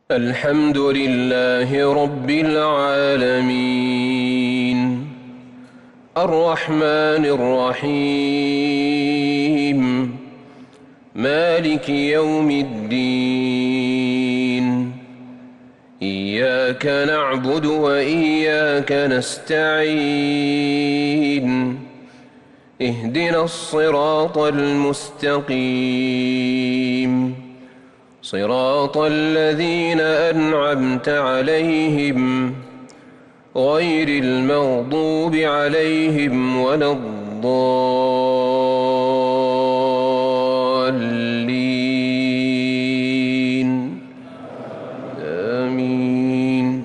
الحمد لله رب العالمين الرحمن الرحيم مالك يوم الدين إياك نعبد وإياك نستعين اهدنا الصراط المستقيم صراط الذين أنعمت عليهم غير المغضوب عليهم ولا الضالين آمين.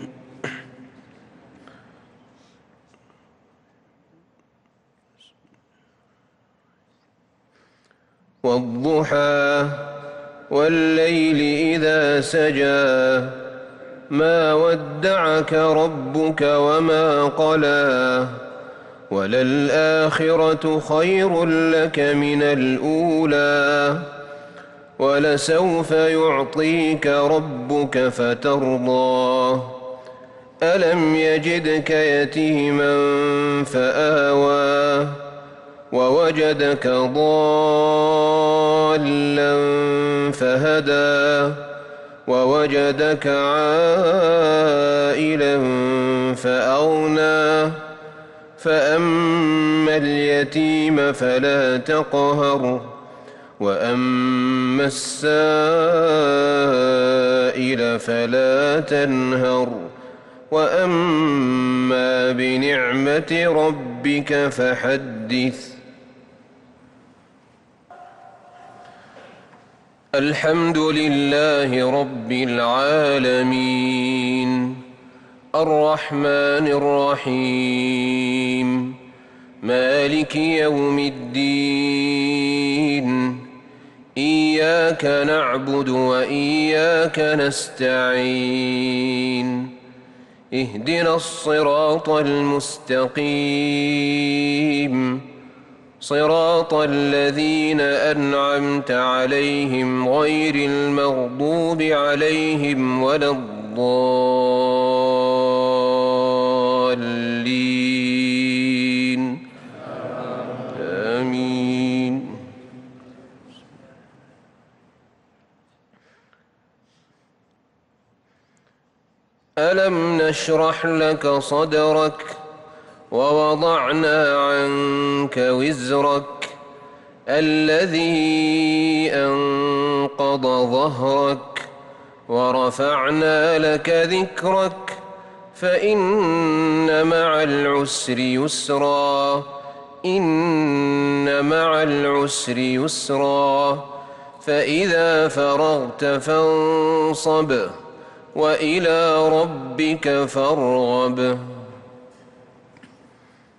والضحى والليل إذا سجى ما ودعك ربك وما قلى وللآخرة خير لك من الأولى ولسوف يعطيك ربك فترضى ألم يجدك يتيما فآوى ووجدك ضالا فهدى ووجدك عائلا فأغنى فأما اليتيم فلا تقهر وأما السائل فلا تنهر وأما بنعمة ربك فحدث. الحمد لله رب العالمين الرحمن الرحيم مالك يوم الدين إياك نعبد وإياك نستعين اهدنا الصراط المستقيم صراط الذين أنعمت عليهم غير المغضوب عليهم ولا الضالين آمين. ألم نشرح لك صدرك ووضعنا عنك وزرك الذي أنقض ظهرك ورفعنا لك ذكرك فإن مع العسر يسرا إن مع العسر يسرا فإذا فرغت فانصب وإلى ربك فارغب.